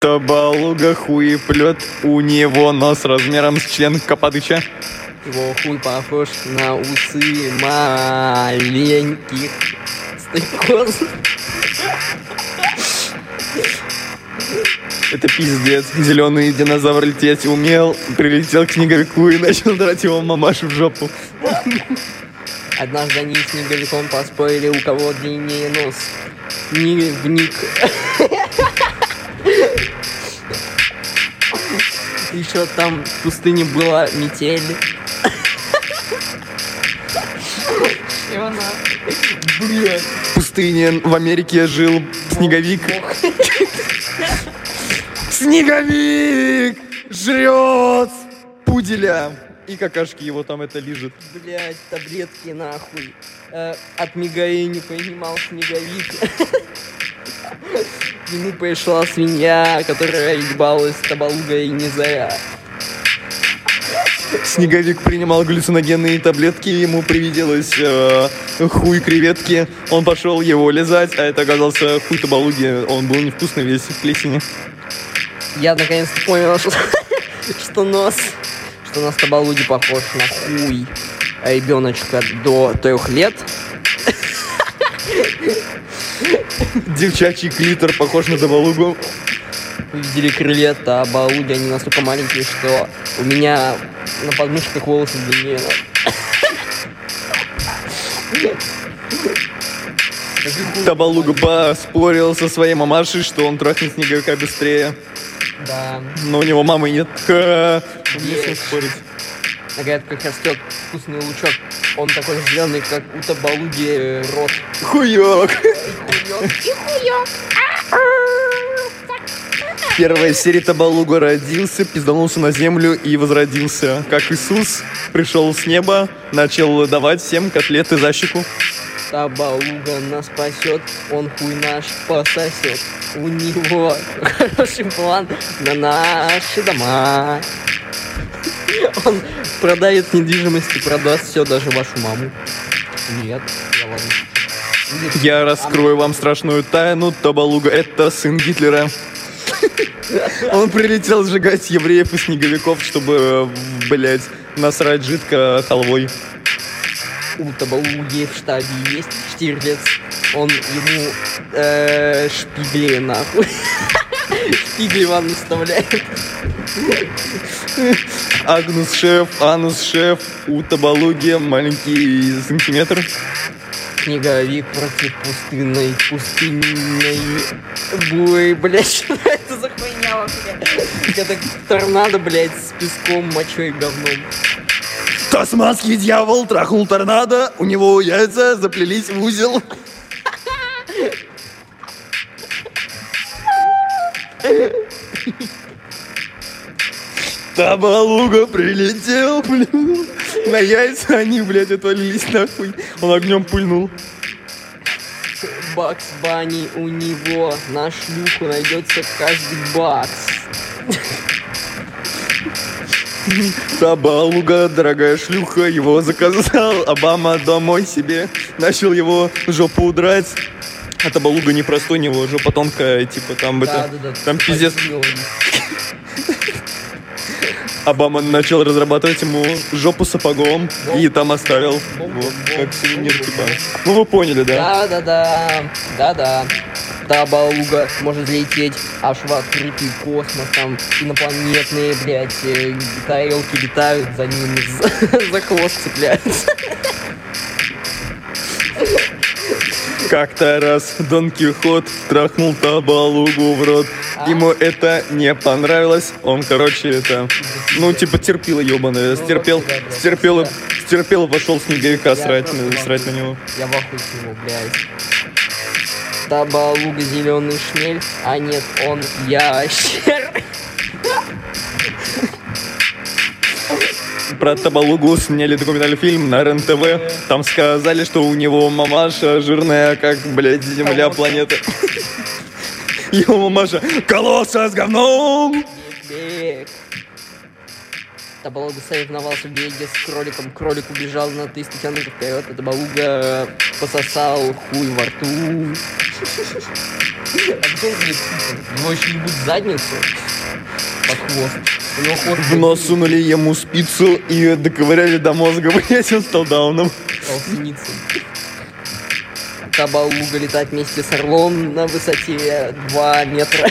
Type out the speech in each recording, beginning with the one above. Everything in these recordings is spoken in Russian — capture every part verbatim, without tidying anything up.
Табалуга хуеплет, у него нос размером с член Кападыча. Его хуй похож на усы маленьких стрекоз. Это пиздец. Зеленый динозавр лететь умел, прилетел к снеговику и начал драть его мамашу в жопу. Однажды они с снеговиком поспорили, у кого длиннее нос. Снеговик. Еще там в пустыне была метель. Блядь. В пустыне в Америке жил снеговик. Снеговик жрет пуделя. И какашки его там это лижет. Блять, таблетки нахуй. Э, от мигаи понимал снеговик. К нему пришла свинья, которая ебалась табалугой не зря. Снеговик принимал галлюциногенные таблетки, ему привиделось э, хуй креветки. Он пошел его лизать, а это оказался хуй табалуги. Он был невкусный, весь в плесени. Я наконец-то понял, что, что нос, что нос табалуги похож на хуй ребеночка до трех лет. Девчачий клитор похож на табалугу. Вы видели крылья табалуги, они настолько маленькие, что у меня на подмышках волосы длиннее. Табалуга поспорил со своей мамашей, что он трахнет снеговика быстрее. Да. Но у него мамы нет. Ха-ха. Не с ним спорить. Говорят, как растет вкусный лучок. Он такой зеленый, как у табалуги рот. Хуёк. Хуёк. И хуёк. В первой серии табалуга родился, пизданулся на землю и возродился. Как Иисус пришел с неба, начал давать всем котлеты за щеку. Табалуга нас спасет, он хуй наш пососет. У него хороший план на наши дома. Он продает недвижимость и продаст все, даже вашу маму. Нет, я ладно. Я раскрою вам страшную тайну. Табалуга — это сын Гитлера. Он прилетел сжигать евреев и снеговиков, чтобы, блять, насрать жидко халвой. У табалуги в штабе есть Штирлиц. Он ему э, шпигли нахуй. Шпигли вам наставляет. Агнус шеф, анус шеф. У табалуги маленький сантиметр. Снеговик против пустынной, пустынной бури, блядь, что это за хуйня вообще? Это торнадо, блядь, с песком, мочой и говном. Тасманский дьявол трахнул торнадо, у него яйца заплелись в узел. Табалуга прилетел, блин. На яйца они, блядь, отвалились нахуй. Он огнем пульнул. Бакс Банни, у него на шлюху найдется каждый бакс. Табалуга, дорогая шлюха, его заказал Обама домой себе. Начал его жопу удрать. А табалуга непростой, у него жопа тонкая, типа там Да, это... да, да. Там пиздец. Обама начал разрабатывать ему жопу сапогом и там оставил. Вот, как сувенир, типа. Ну вы поняли, да? Да-да-да, да-да. Табалуга может лететь аж в открытый космос, там инопланетные, блядь, э, тарелки летают, за ним за, за хвост цепляются. Как-то раз Дон Кихот трахнул табалугу в рот. Ему это не понравилось. Он, короче, это... Ну, типа, терпила ебаная. Стерпел, стерпел, стерпел и пошел снеговика срать, срать на него. Я в ахуе с него, блядь. Табалуга зеленый шмель, а нет, он ящер. Про табалугу сняли документальный фильм на эр эн тэ вэ. Там сказали, что у него мамаша жирная, как, блядь, земля планеты. Его мамаша колосса с говном. Табалуга соревновался в беге с кроликом. Кролик убежал на триста километров вперед, а Табалуга пососал хуй во рту. А потом его еще ебут в задницу под хвост. У него хвост В нос сунули ему спицу и доковыряли до мозга, блять, он стал дауном. стал синицей. Табалуга летает вместе с орлом на высоте два метра.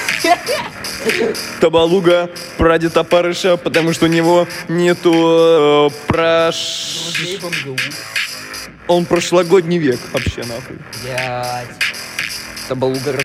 Табалуга прадед опарыша, потому что у него нету э, прош... Он прошлогодний век вообще, нахуй. Блять. Табалуга